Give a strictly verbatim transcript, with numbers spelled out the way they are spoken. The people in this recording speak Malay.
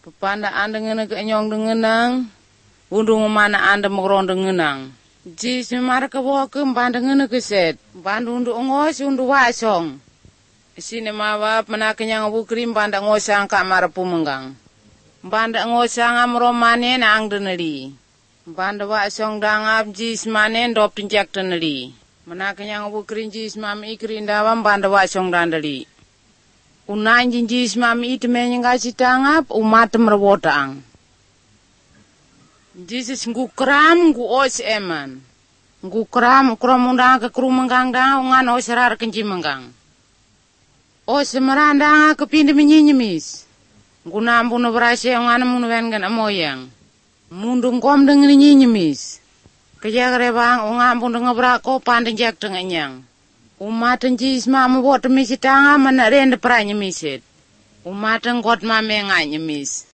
Pepanda anda ngena ke nyong dengenang, undung mana anda mengron dengenang. Ji semar ke bawa ke panda ngena ke set, panda undu ngos undu wasong. Sini mawa mana kenyang bukrim panda ngosang kak marapu menggang. Panda ngosang amro manen ang deneli. Panda wasong dangap jis manen dop tinjak deneli. Mana kenyang bukrim jis mami ikrin dawam panda wasong dandeli. Unan jinjis mami itu menyengasi tangap umat merawatang. Jesus ngu kram ngu os eman. Ngu kram kram undang ke kru menggang dang ungan os rar kenji menggang. Os merandang ke pindi menyinyemis. Ngu nampu no berasya ungan munu wengan amoyang. Mundung kom dengan nyinyemis. Kejak rebang ungan pun dengan berako pandeng jak dengan nyang. Umatan jis mama buat misi tanga mana rende peranya misit. Umatan kot mama nganya mis.